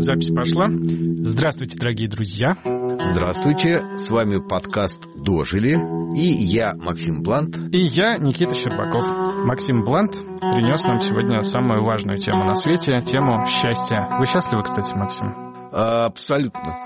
Запись пошла. Здравствуйте, дорогие друзья. Здравствуйте, с вами подкаст «Дожили», и я, Максим Блант. И я, Никита Щербаков. Максим Блант принес нам сегодня самую важную тему на свете, тему счастья. Вы счастливы, кстати, Максим? Абсолютно.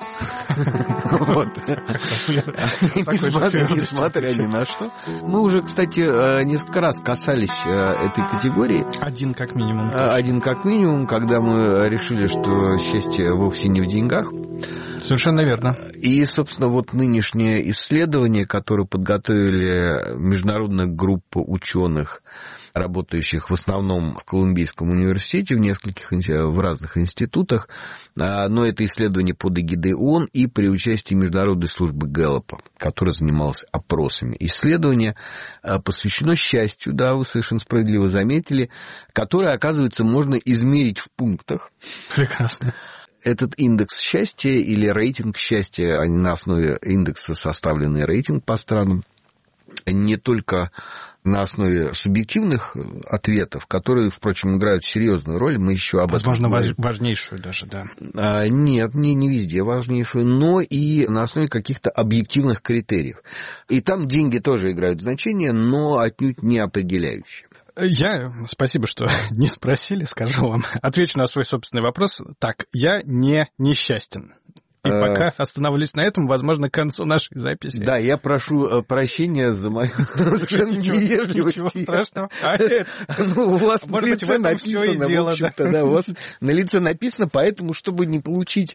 Несмотря ни на что. Мы уже, кстати, несколько раз касались этой категории. Один как минимум. Один как минимум, когда мы решили, что счастье вовсе не в деньгах. Совершенно верно. И, собственно, вот нынешнее исследование, которое подготовили международная группа ученых, работающих в основном в Колумбийском университете, в разных институтах, но это исследование под эгидой ООН и при участии Международной службы Гэллопа, которая занималась опросами. Исследование посвящено счастью, да, вы совершенно справедливо заметили, которое, оказывается, можно измерить в пунктах. Прекрасно. Этот индекс счастья или рейтинг счастья, они на основе индекса составленный рейтинг по странам, не только на основе субъективных ответов, которые, впрочем, играют серьезную роль, мы еще об этом говорим. Возможно, важнейшую даже, да. Нет, не везде важнейшую, но и на основе каких-то объективных критериев. И там деньги тоже играют значение, но отнюдь не определяющие. Спасибо, что не спросили, скажу вам. Отвечу на свой собственный вопрос. Так, я не несчастен. И пока остановлюсь на этом, возможно, к концу нашей записи. Да, я прошу прощения за мою совершенно невежливость. Ничего страшного. У вас на лице написано, в общем-то, да, у вас на лице написано, поэтому, чтобы не получить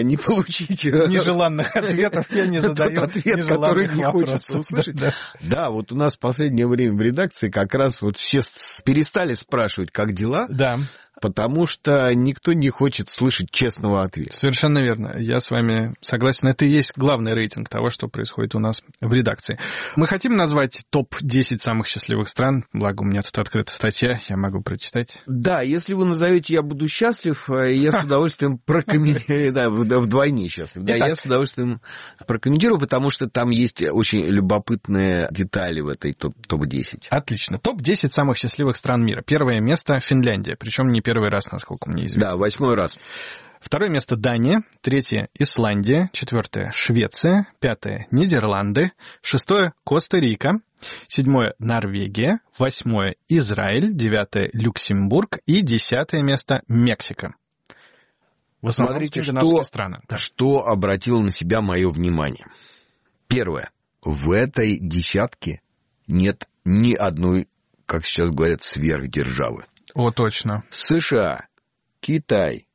нежеланных ответов, я не задаю ответ, который не хочется услышать. Да, вот у нас в последнее время в редакции как раз вот все перестали спрашивать, как дела. Да. Потому что никто не хочет слышать честного ответа. Совершенно верно. Я с вами согласен. Это и есть главный рейтинг того, что происходит у нас в редакции. Мы хотим назвать топ-10 самых счастливых стран. Благо, у меня тут открыта статья, я могу прочитать. Да, если вы назовете «Я буду счастлив», я с удовольствием прокомментирую. Да, вдвойне счастлив. Да, я с удовольствием прокомментирую, потому что там есть очень любопытные детали в этой топ-10. Отлично. Топ-10 самых счастливых стран мира. Первое место — Финляндия. Причем не первый раз, насколько мне известно. Да, 8-й раз. Второе место — Дания. Третье — Исландия. Четвертое — Швеция. Пятое — Нидерланды. Шестое — Коста-Рика. Седьмое — Норвегия. Восьмое — Израиль. Девятое — Люксембург. И 10-е место — Мексика. В основном смотрите, скандинавские страны. Что обратило на себя мое внимание. Первое. В этой десятке нет ни одной, как сейчас говорят, сверхдержавы. О, точно. США, Китай,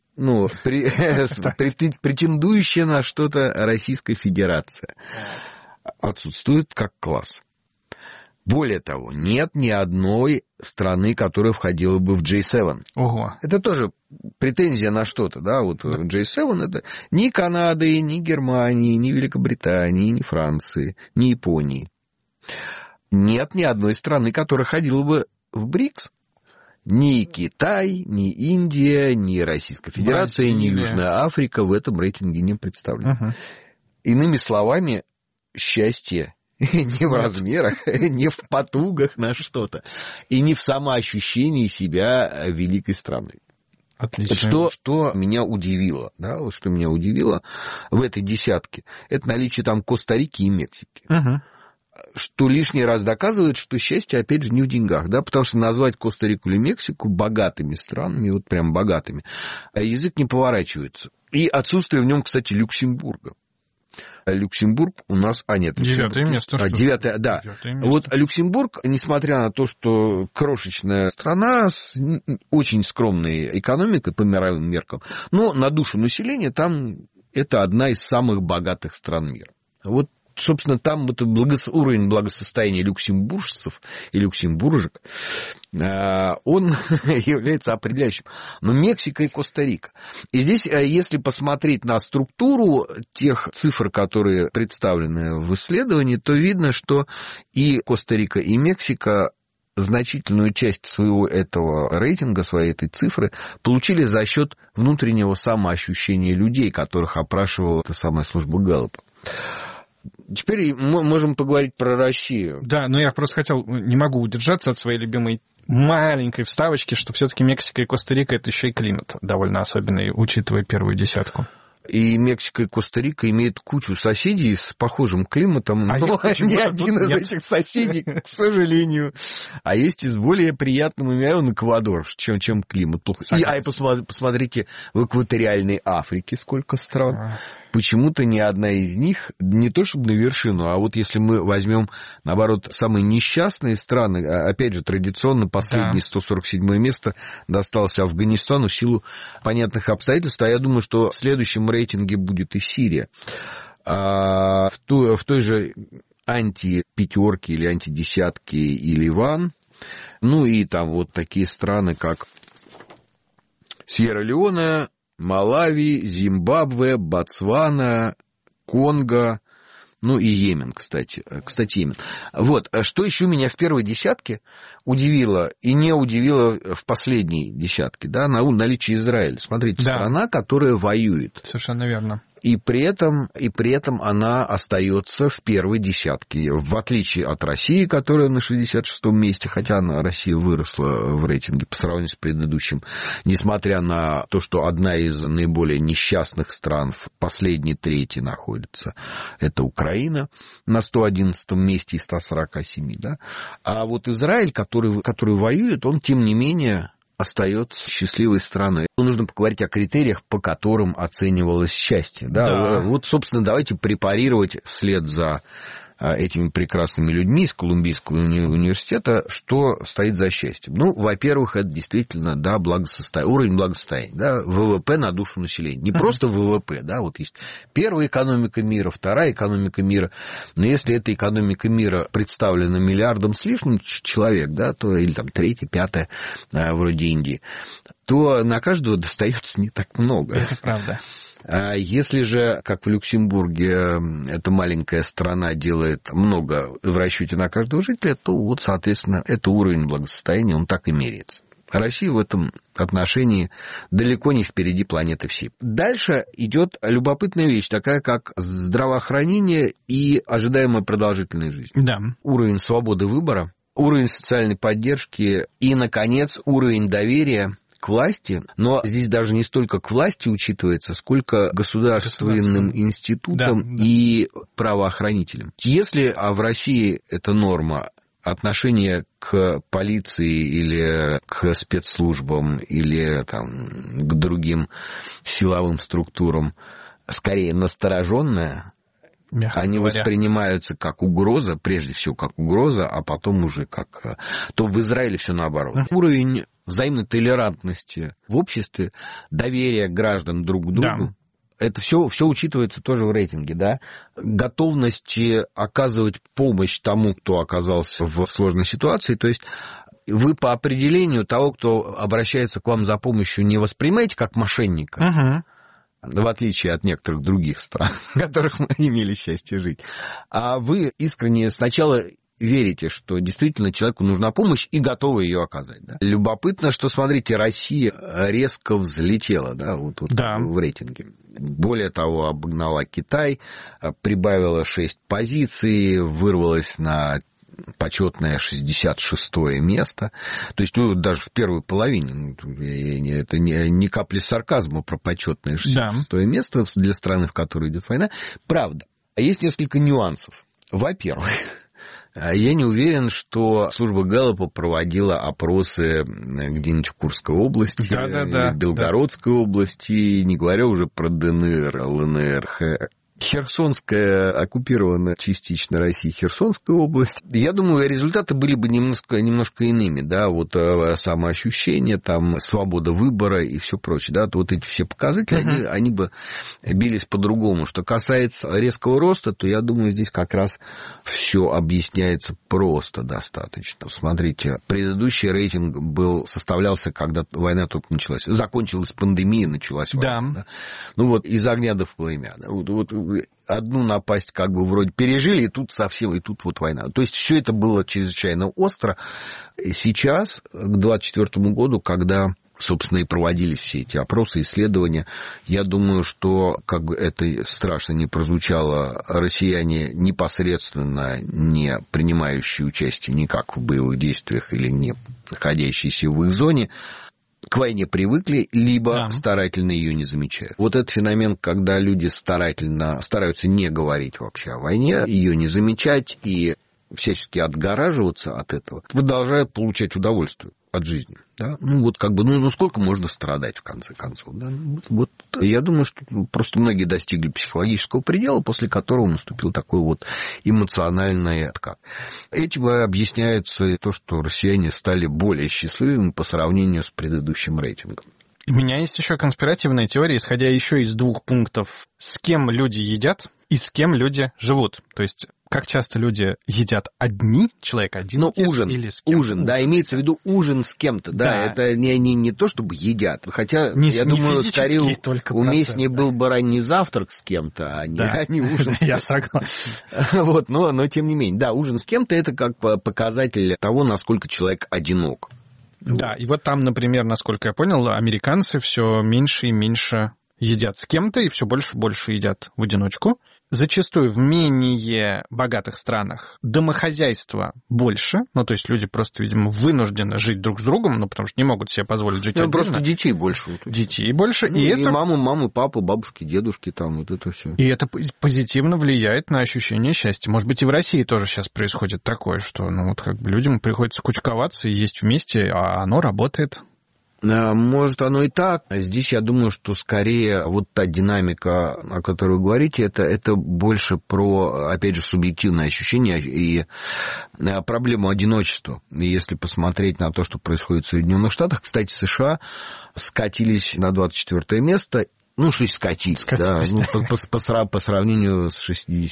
претендующая на что-то Российская Федерация, отсутствует как класс. Более того, нет ни одной страны, которая входила бы в G7. Ого. Это тоже претензия на что-то, да, вот G7 это ни Канады, ни Германии, ни Великобритании, ни Франции, ни Японии. Нет ни одной страны, которая ходила бы в БРИКС. Ни Китай, ни Индия, ни Российская Федерация, ни Южная Африка в этом рейтинге не представлены. Иными словами, счастье не в размерах, не в потугах на что-то, и не в самоощущении себя великой страной. Отлично. Что меня удивило, да, вот что меня удивило в этой десятке, это наличие там Коста-Рики и Мексики. Что лишний раз доказывает, что счастье, опять же, не в деньгах, да, потому что назвать Коста-Рику или Мексику богатыми странами, вот прям богатыми, язык не поворачивается. И отсутствие в нем, кстати, Люксембурга. Люксембург у нас... нет. 9-е место. 9-е, да. 9-е место. Вот Люксембург, несмотря на то, что крошечная страна с очень скромной экономикой по мировым меркам, но на душу населения там это одна из самых богатых стран мира. Вот, собственно, там это уровень благосостояния люксембуржцев и люксембуржек, он является определяющим. Но Мексика и Коста-Рика. И здесь, если посмотреть на структуру тех цифр, которые представлены в исследовании, то видно, что и Коста-Рика, и Мексика значительную часть своего этого рейтинга, своей этой цифры, получили за счет внутреннего самоощущения людей, которых опрашивала эта самая служба Гэллопа. Теперь мы можем поговорить про Россию. Да, но я просто хотел, не могу удержаться от своей любимой маленькой вставочки, что все-таки Мексика и Коста-Рика — это еще и климат довольно особенный, учитывая первую десятку. И Мексика и Коста-Рика имеют кучу соседей с похожим климатом, но ни один из этих соседей, к сожалению. А есть и с более приятным именем Эквадор, чем климат. И посмотрите, в экваториальной Африке сколько стран. Почему-то ни одна из них, не то чтобы на вершину, а вот если мы возьмем, наоборот, самые несчастные страны, опять же, традиционно последнее 147 место досталось Афганистану в силу понятных обстоятельств, а я думаю, что в следующем рейтинге будет и Сирия. В той же антипятерке или антидесятке и Ливан, ну и там вот такие страны, как Сьерра-Леоне, Малави, Зимбабве, Ботсвана, Конго, ну и Йемен, кстати, Йемен. Вот, что еще меня в первой десятке удивило и не удивило в последней десятке, да, наличие Израиля. Смотрите, страна, которая воюет. Совершенно верно. И при этом она остается в первой десятке, в отличие от России, которая на 66-м месте, хотя Россия выросла в рейтинге по сравнению с предыдущим, несмотря на то, что одна из наиболее несчастных стран в последней трети находится, это Украина на 111-м месте из 147, да. А вот Израиль, который воюет, он, тем не менее, остается счастливой страной. Нужно поговорить о критериях, по которым оценивалось счастье. Да? Вот, собственно, давайте препарировать вслед за этими прекрасными людьми из Колумбийского университета, что стоит за счастьем. Ну, во-первых, это действительно, да, уровень благосостояния, да, ВВП на душу населения. Не просто ВВП, да, вот есть первая экономика мира, вторая экономика мира, но если эта экономика мира представлена миллиардом с лишним человек, да, то, или там третья, пятая, вроде Индии, то на каждого достается не так много. Это правда. А если же, как в Люксембурге, эта маленькая страна делает много в расчете на каждого жителя, то вот, соответственно, это уровень благосостояния, он так и меряется. Россия в этом отношении далеко не впереди планеты всей. Дальше идет любопытная вещь, такая как здравоохранение и ожидаемая продолжительность жизни. Да. Уровень свободы выбора, уровень социальной поддержки и, наконец, уровень доверия к власти, но здесь даже не столько к власти учитывается, сколько государственным институтам и правоохранителям. Если в России эта норма отношение к полиции или к спецслужбам или там, к другим силовым структурам скорее настороженная, они воспринимаются как угроза, прежде всего как угроза, а потом уже как... То в Израиле все наоборот. Уровень взаимной толерантности в обществе, доверие граждан друг к другу, это все учитывается тоже в рейтинге, да? Готовность оказывать помощь тому, кто оказался в сложной ситуации, то есть вы по определению того, кто обращается к вам за помощью, не воспринимаете как мошенника, в отличие от некоторых других стран, в которых мы имели счастье жить. А вы искренне сначала верите, что действительно человеку нужна помощь и готовы ее оказать. Да? Любопытно, что, смотрите, Россия резко взлетела, да, вот в рейтинге. Более того, обогнала Китай, прибавила 6 позиций, вырвалась на почетное 66-е место. То есть, даже в первой половине, это не капли сарказма про почетное 66-е место для страны, в которой идет война. Правда, есть несколько нюансов. Во-первых, я не уверен, что служба Гэллопа проводила опросы где-нибудь в Курской области, или в Белгородской области, не говоря уже про ДНР, ЛНР, Херсонская, оккупирована частично Россией Херсонская область. Я думаю, результаты были бы немножко иными, да, вот самоощущение, там, свобода выбора и все прочее, да, то вот эти все показатели, они бы бились по-другому. Что касается резкого роста, то я думаю, здесь как раз все объясняется просто достаточно. Смотрите, предыдущий рейтинг составлялся, когда война только началась. Закончилась пандемия, началась война. Да. Ну вот, из огня до пламя. Вот одну напасть как бы вроде пережили, и тут совсем, и тут вот война. То есть все это было чрезвычайно остро. И сейчас, к 2024 году, когда собственно, и проводились все эти опросы, исследования. Я думаю, что, как бы это страшно ни прозвучало, россияне непосредственно не принимающие участие никак в боевых действиях или не находящиеся в их зоне, к войне привыкли, либо старательно ее не замечают. Вот этот феномен, когда люди стараются не говорить вообще о войне, ее не замечать и всячески отгораживаться от этого, продолжают получать удовольствие от жизни. Да? Сколько можно страдать, в конце концов. Да? Вот, я думаю, что просто многие достигли психологического предела, после которого наступил такой вот эмоциональный откат. Этим объясняется то, что россияне стали более счастливыми по сравнению с предыдущим рейтингом. У меня есть еще конспиративная теория, исходя еще из 2 пунктов. С кем люди едят и с кем люди живут. То есть, как часто люди едят одни, человек один ужин, или с кем-то. Ужин, да, имеется в виду ужин с кем-то. Да, это не то, чтобы едят. Хотя, я думаю, скорее уместнее был бы ранний завтрак с кем-то, а не ужин. Я согласен. Вот, но тем не менее. Да, ужин с кем-то — это как показатель того, насколько человек одинок. Да, и вот там, например, насколько я понял, американцы все меньше и меньше едят с кем-то и все больше и больше едят в одиночку. Зачастую в менее богатых странах домохозяйства больше, то есть люди просто, видимо, вынуждены жить друг с другом, потому что не могут себе позволить жить отдельно. Просто детей больше. Детей больше. И это... мамы, папы, бабушки, дедушки, там вот это все. И это позитивно влияет на ощущение счастья. Может быть, и в России тоже сейчас происходит такое, что людям приходится кучковаться и есть вместе, а оно работает. Может, оно и так. Здесь я думаю, что скорее вот та динамика, о которой вы говорите, это больше про, опять же, субъективное ощущение и проблему одиночества. И если посмотреть на то, что происходит в Соединенных Штатах, кстати, США скатились на 24 место. Что скатились, да, по сравнению с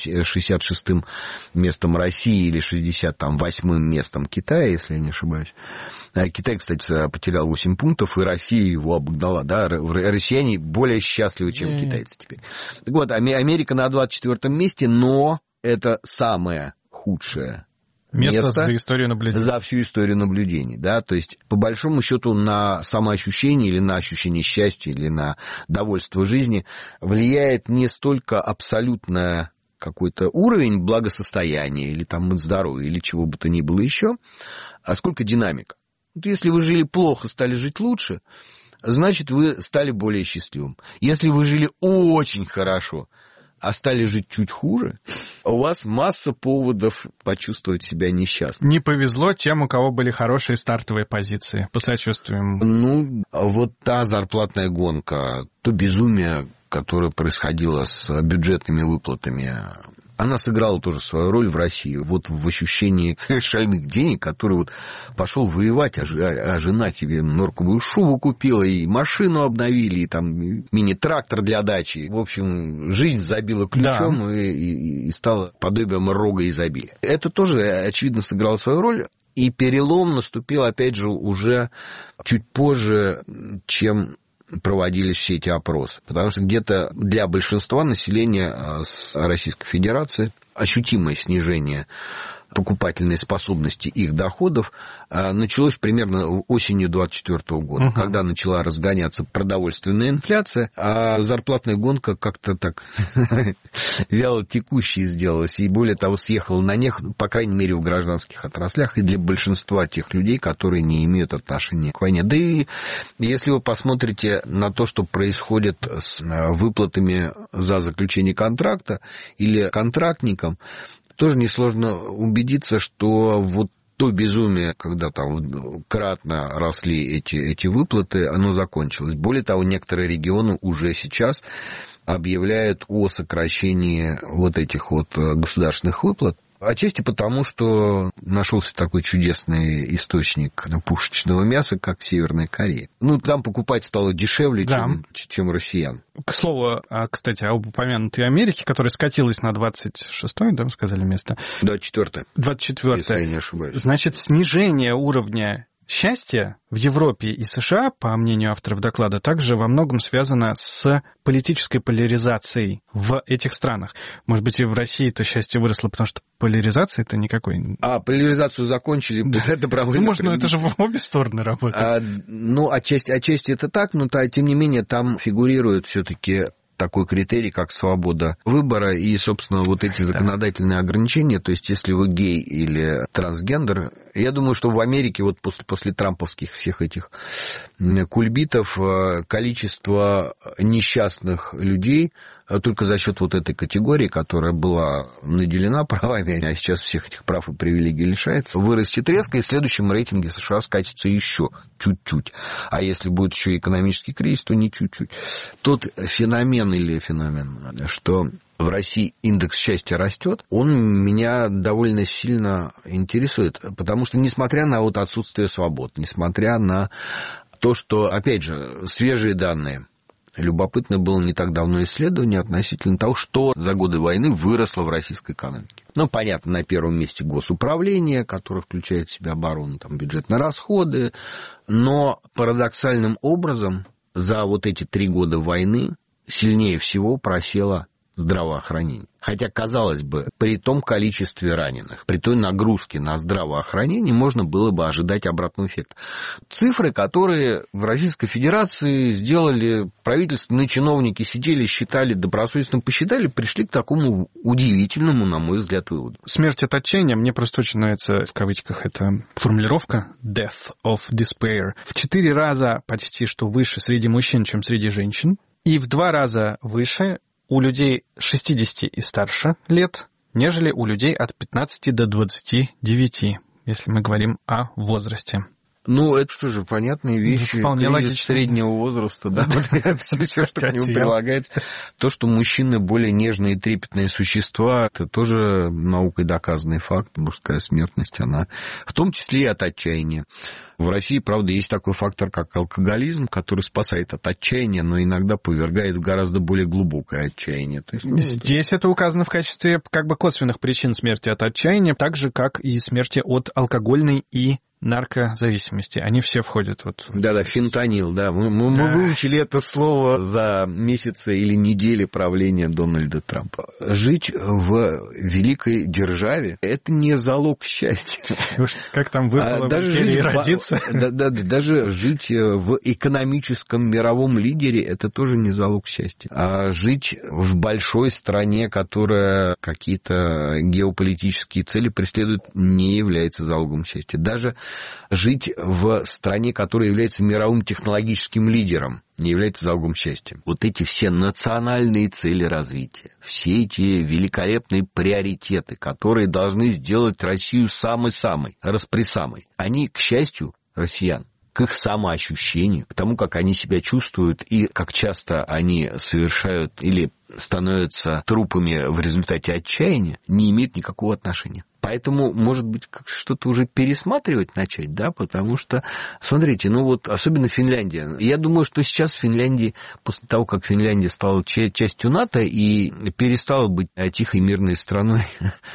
66-м местом России или 68-м местом Китая, если я не ошибаюсь. Китай, кстати, потерял 8 пунктов, и Россия его обогнала, да, россияне более счастливы, чем китайцы теперь. Так вот, Америка на 24-м месте, но это самое худшее место за историю наблюдений. За всю историю наблюдений, да, то есть, по большому счету, на самоощущение или на ощущение счастья, или на довольство жизни влияет не столько абсолютно какой-то уровень благосостояния, или там здоровья, или чего бы то ни было еще, а сколько динамика. Если вы жили плохо, стали жить лучше, значит, вы стали более счастливым. Если вы жили очень хорошо, а стали жить чуть хуже, у вас масса поводов почувствовать себя несчастным. Не повезло тем, у кого были хорошие стартовые позиции. Посочувствуем. Вот та зарплатная гонка, то безумие, которое происходило с бюджетными выплатами, она сыграла тоже свою роль в России. Вот в ощущении шальных денег, который вот пошел воевать, а жена тебе норковую шубу купила, и машину обновили, и там мини-трактор для дачи. В общем, жизнь забила ключом и стала подобием рога изобилия. Это тоже, очевидно, сыграло свою роль. И перелом наступил, опять же, уже чуть позже, чем проводились все эти опросы. Потому что где-то для большинства населения Российской Федерации ощутимое снижение покупательной способности их доходов началось примерно осенью 2024 года, когда начала разгоняться продовольственная инфляция, а зарплатная гонка как-то так вяло текущей сделалась, и более того, съехала на них, по крайней мере, в гражданских отраслях, и для большинства тех людей, которые не имеют отношения к войне. Да и если вы посмотрите на то, что происходит с выплатами за заключение контракта или контрактникам, тоже несложно убедиться, что вот то безумие, когда там кратно росли эти выплаты, оно закончилось. Более того, некоторые регионы уже сейчас объявляют о сокращении вот этих вот государственных выплат. Отчасти потому, что нашелся такой чудесный источник пушечного мяса, как Северная Корея. Там покупать стало дешевле, чем россиян. К слову, кстати, об упомянутой Америке, которая скатилась на 26-е, да, вы сказали, место? 24-е. 24-е. Если я не ошибаюсь. Значит, снижение уровня Счастье в Европе и США, по мнению авторов доклада, также во многом связано с политической поляризацией в этих странах. Может быть, и в России-то счастье выросло, потому что поляризации-то никакой. Поляризацию закончили, да. Добровольно. Можно, это же в обе стороны работает. Отчасти это так, но тем не менее там фигурирует все-таки такой критерий, как свобода выбора и, собственно, вот эти законодательные ограничения. То есть, если вы гей или трансгендер, я думаю, что в Америке вот после трамповских всех этих кульбитов количество несчастных людей только за счет вот этой категории, которая была наделена правами, а сейчас всех этих прав и привилегий лишается, вырастет резко, и в следующем рейтинге США скатится еще чуть-чуть. А если будет еще экономический кризис, то не чуть-чуть. Тот феномен, что в России индекс счастья растет, он меня довольно сильно интересует, потому что, несмотря на вот отсутствие свобод, несмотря на то, что, опять же, свежие данные, любопытно было не так давно исследование относительно того, что за годы войны выросло в российской экономике. Понятно, на первом месте госуправление, которое включает в себя оборону, там, бюджетные расходы, но парадоксальным образом за вот эти 3 года войны сильнее всего просело здравоохранение. Хотя, казалось бы, при том количестве раненых, при той нагрузке на здравоохранение можно было бы ожидать обратного эффекта. Цифры, которые в Российской Федерации сделали правительственные чиновники, сидели, считали, добросовестно посчитали, пришли к такому удивительному, на мой взгляд, выводу. Смерть от отчаяния, мне просто очень нравится, в кавычках, эта формулировка «death of despair». В 4 раза почти что выше среди мужчин, чем среди женщин, и в 2 раза выше у людей 60 и старше лет, нежели у людей от 15 до 29, если мы говорим о возрасте. Это что же, понятные вещи. Вполне логично. Среднего возраста, да. Все, что к нему прилагается. То, что мужчины более нежные и трепетные существа, это тоже наукой доказанный факт. Мужская смертность, она в том числе и от отчаяния. В России, правда, есть такой фактор, как алкоголизм, который спасает от отчаяния, но иногда повергает в гораздо более глубокое отчаяние. То есть, здесь это указано в качестве косвенных причин смерти от отчаяния, так же, как и смерти от алкогольной и наркозависимости. Они все входят вот... Да, фентанил, да. Мы выучили это слово за месяцы или недели правления Дональда Трампа. Жить в великой державе – это не залог счастья. Как там выпало в империи родиться. Даже жить в экономическом мировом лидере – это тоже не залог счастья. А жить в большой стране, которая какие-то геополитические цели преследует, не является залогом счастья. Даже жить в стране, которая является мировым технологическим лидером, не является залогом счастья. Вот эти все национальные цели развития, все эти великолепные приоритеты, которые должны сделать Россию самой-самой, распри-самой, они, к счастью, россиян, к их самоощущению, к тому, как они себя чувствуют и как часто они совершают или становятся трупами в результате отчаяния, не имеют никакого отношения. Поэтому, может быть, что-то уже пересматривать начать, да, потому что, смотрите, особенно Финляндия. Я думаю, что сейчас в Финляндии, после того, как Финляндия стала частью НАТО и перестала быть тихой мирной страной,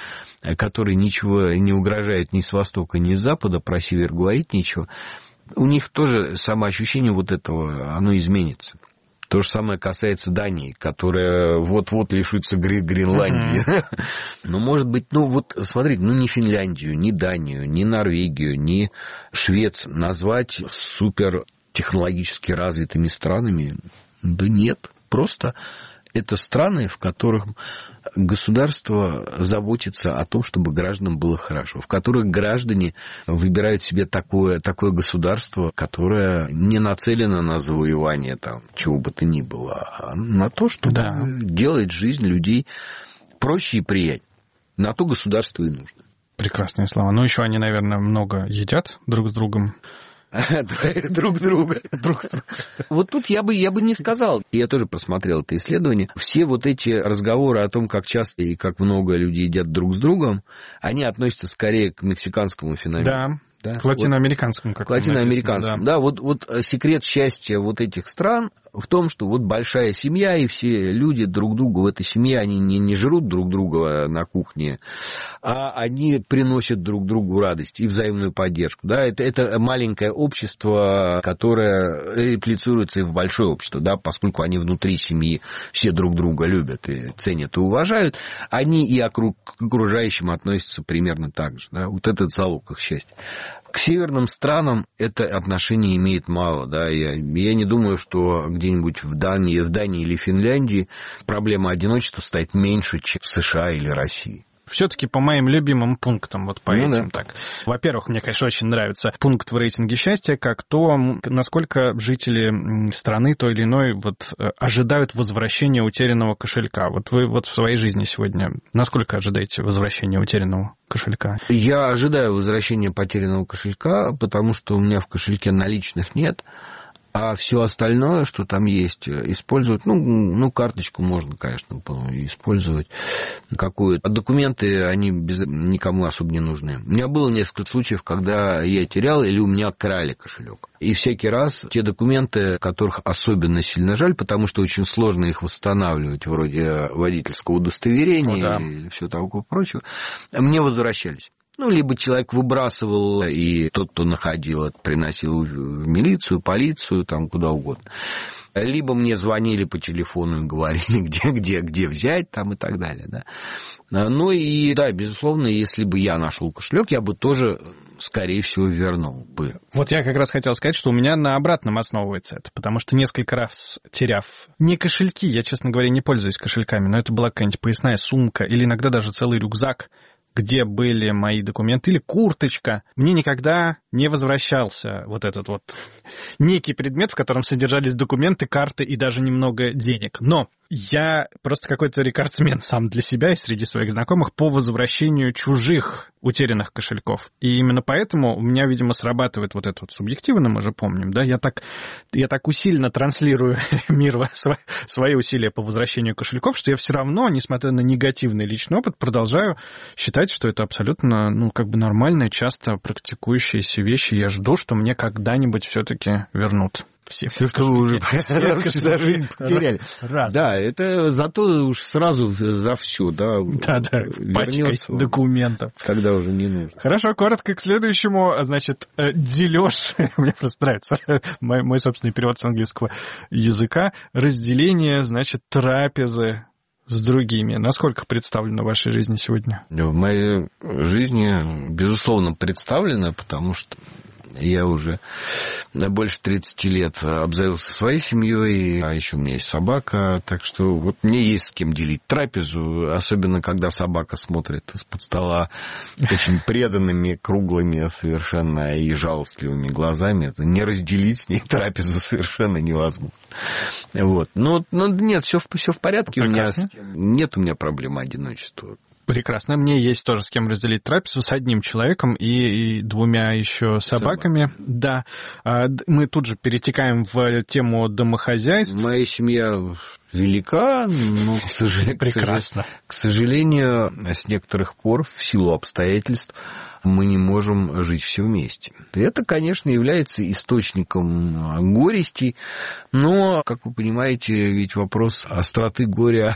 которой ничего не угрожает ни с востока, ни с запада, про север говорить ничего, у них тоже самоощущение вот этого, оно изменится. То же самое касается Дании, которая вот-вот лишится Гренландии. Но, может быть, смотрите, ни Финляндию, ни Данию, ни Норвегию, ни Швецию назвать супертехнологически развитыми странами, да нет. Просто это страны, в которых государство заботится о том, чтобы гражданам было хорошо, в которых граждане выбирают себе такое государство, которое не нацелено на завоевание чего бы то ни было, а на то, чтобы делать жизнь людей проще и приятнее. На то государство и нужно. Прекрасные слова. Еще они, наверное, много едят друг с другом. Друг друга. Вот тут я бы не сказал. Я тоже просмотрел это исследование. Все вот эти разговоры о том, как часто и как много люди едят друг с другом, они относятся скорее к мексиканскому феномену. Да? К латиноамериканскому, как к латиноамериканскому, да. Вот секрет счастья вот этих стран в том, что вот большая семья, и все люди друг другу в этой семье, они не жрут друг друга на кухне, а они приносят друг другу радость и взаимную поддержку. Да? Это маленькое общество, которое реплицируется и в большое общество, да, поскольку они внутри семьи все друг друга любят и ценят и уважают, они и к окружающим относятся примерно так же. Да? Вот этот залог их счастья. К северным странам это отношение имеет мало. Да? Я не думаю, что где-нибудь в Дании или Финляндии проблема одиночества стоит меньше, чем в США или России. Все-таки по моим любимым пунктам, вот по этим так. Во-первых, мне, конечно, очень нравится пункт в рейтинге счастья, как то, насколько жители страны той или иной вот ожидают возвращения утерянного кошелька. Вот вы вот в своей жизни сегодня насколько ожидаете возвращения утерянного кошелька? Я ожидаю возвращения потерянного кошелька, потому что у меня в кошельке наличных нет. А все остальное, что там есть, использовать, карточку можно, конечно, использовать какую-то. А документы, они никому особо не нужны. У меня было несколько случаев, когда я терял или у меня крали кошелек. И всякий раз те документы, которых особенно сильно жаль, потому что очень сложно их восстанавливать, вроде водительского удостоверения и все такого прочего, мне возвращались. Либо человек выбрасывал, и тот, кто находил, приносил в милицию, полицию, там куда угодно. Либо мне звонили по телефону и говорили, где взять, там и так далее. Да. Безусловно, если бы я нашел кошелек, я бы тоже, скорее всего, вернул бы. Вот я как раз хотел сказать, что у меня на обратном основывается это, потому что несколько раз теряв не кошельки, я, честно говоря, не пользуюсь кошельками, но это была какая-нибудь поясная сумка или иногда даже целый рюкзак, где были мои документы, или курточка, мне никогда не возвращался вот этот вот некий предмет, в котором содержались документы, карты и даже немного денег. Но я просто какой-то рекордсмен сам для себя и среди своих знакомых по возвращению чужих утерянных кошельков. И именно поэтому у меня, видимо, срабатывает вот это вот субъективно, мы же помним, да, я так усиленно транслирую миру свои усилия по возвращению кошельков, что я все равно, несмотря на негативный личный опыт, продолжаю считать, что это абсолютно, нормальная, часто практикующаяся вещь, и я жду, что мне когда-нибудь все-таки вернут. Все, что вы уже за жизнь потеряли. Да, это зато уж сразу за все, да. Да, пачкой документов. Когда уже не нужно. Хорошо, коротко к следующему, значит, дележ. Мне просто нравится мой собственный перевод с английского языка. Разделение, значит, трапезы с другими. Насколько представлено в вашей жизни сегодня? В моей жизни, безусловно, представлено, потому что я уже больше 30 лет обзавелся своей семьей, а еще у меня есть собака, так что вот мне есть с кем делить трапезу, особенно когда собака смотрит из-под стола очень преданными, круглыми совершенно и жалостливыми глазами. Не разделить с ней трапезу совершенно невозможно. Вот. Нет, все в порядке. Нет у меня проблемы одиночества. Прекрасно. Мне есть тоже с кем разделить трапезу, с одним человеком и двумя еще собаками. Да. Мы тут же перетекаем в тему домохозяйств. Моя семья велика, но, к сожалению, с некоторых пор, в силу обстоятельств, мы не можем жить все вместе. Это, конечно, является источником горести, но, как вы понимаете, ведь вопрос остроты горя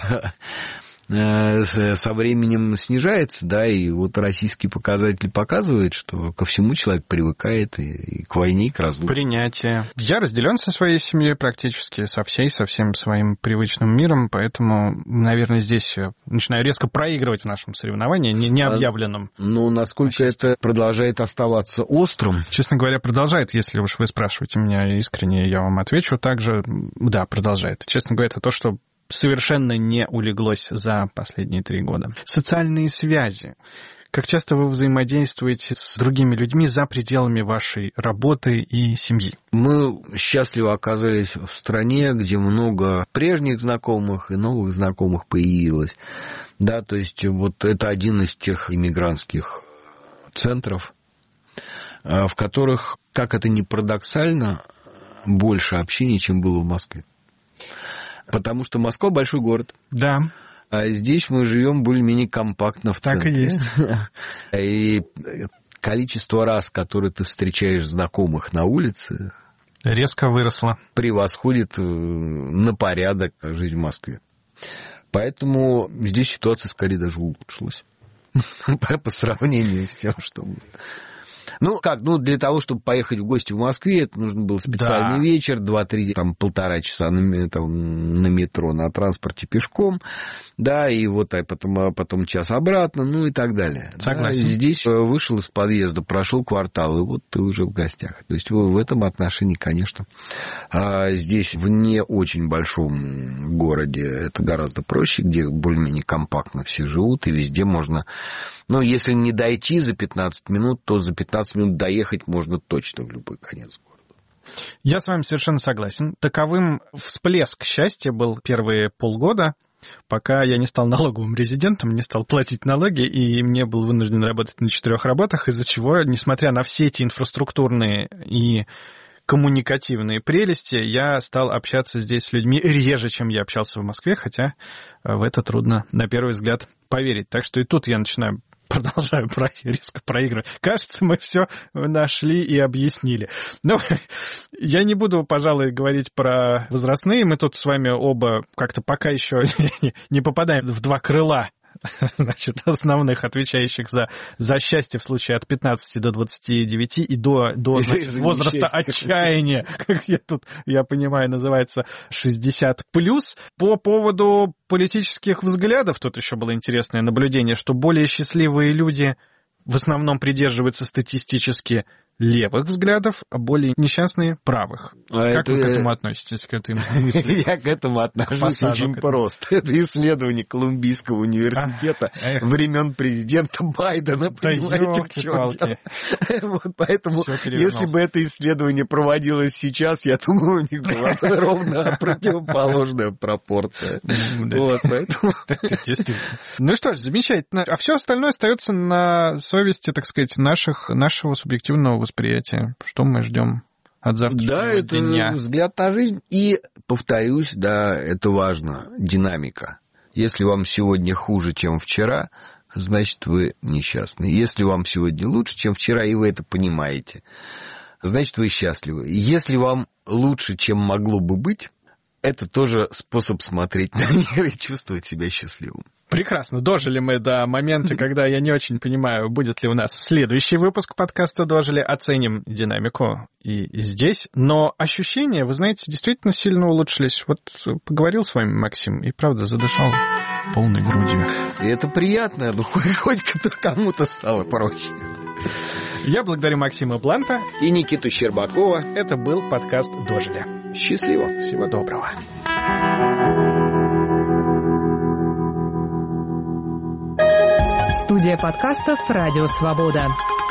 со временем снижается, да, и вот российский показатель показывает, что ко всему человек привыкает и к войне, и к разлуке. Принятие. Я разделен со своей семьей практически, со всем своим привычным миром, поэтому, наверное, здесь начинаю резко проигрывать в нашем соревновании, не объявленном. Насколько это продолжает оставаться острым? Честно говоря, продолжает, если уж вы спрашиваете меня искренне, я вам отвечу также. Да, продолжает. Честно говоря, это то, что совершенно не улеглось за последние 3 года. Социальные связи. Как часто вы взаимодействуете с другими людьми за пределами вашей работы и семьи? Мы счастливо оказались в стране, где много прежних знакомых и новых знакомых появилось. Да, то есть вот это один из тех иммигрантских центров, в которых, как это ни парадоксально, больше общения, чем было в Москве. Потому что Москва большой город. Да. А здесь мы живем более-менее компактно в центре. Так и есть. И количество раз, которые ты встречаешь знакомых на улице, резко выросло. Превосходит на порядок жизнь в Москве. Поэтому здесь ситуация скорее даже улучшилась по сравнению с тем, что было. Для того, чтобы поехать в гости в Москве, это нужно было специальный вечер, 2-3, там, 1,5 часа на метро, на транспорте пешком, да, и вот потом час обратно, ну и так далее. Согласен. Да, здесь вышел из подъезда, прошел квартал, и вот ты уже в гостях. То есть в этом отношении, конечно, здесь в не очень большом городе это гораздо проще, где более-менее компактно все живут, и везде можно, если не дойти за 15 минут, то за 15 минут доехать можно точно в любой конец города. Я с вами совершенно согласен. Таковым всплеск счастья был первые полгода, пока я не стал налоговым резидентом, не стал платить налоги, и мне был вынужден работать на 4 работах, из-за чего, несмотря на все эти инфраструктурные и коммуникативные прелести, я стал общаться здесь с людьми реже, чем я общался в Москве, хотя в это трудно, на первый взгляд, поверить. Так что и тут я продолжаю резко проигрывать. Кажется, мы все нашли и объяснили. Но я не буду, пожалуй, говорить про возрастные. Мы тут с вами оба как-то пока еще не попадаем в 2 крыла, основных, отвечающих за счастье в случае от 15 до 29 и до возраста отчаяния, как я понимаю, называется 60+. По поводу политических взглядов, тут еще было интересное наблюдение, что более счастливые люди в основном придерживаются статистически левых взглядов, а более несчастные — правых. Как вы к этому относитесь, к этой мысли? Я к этому отношусь очень просто. Это исследование Колумбийского университета времен президента Байдена. Понимаете, в чем дело? Поэтому, если бы это исследование проводилось сейчас, я думаю, у них была бы ровно противоположная пропорция. Ну что ж, замечательно. А все остальное остается на совести, так сказать, нашего субъективного восприятия. Что мы ждем от завтрашнего дня? Это взгляд на жизнь. И, повторюсь, это важно, динамика. Если вам сегодня хуже, чем вчера, значит, вы несчастны. Если вам сегодня лучше, чем вчера, и вы это понимаете, значит, вы счастливы. Если вам лучше, чем могло бы быть, это тоже способ смотреть на мир и чувствовать себя счастливым. Прекрасно. Дожили мы до момента, когда я не очень понимаю, будет ли у нас следующий выпуск подкаста «Дожили». Оценим динамику и здесь. Но ощущения, вы знаете, действительно сильно улучшились. Вот поговорил с вами, Максим, и правда задышал полной грудью. И это приятно, хоть кому-то стало проще. Я благодарю Максима Бланта и Никиту Щербакова. Это был подкаст «Дожили». Счастливо. Всего доброго. Студия подкастов «Радио Свобода».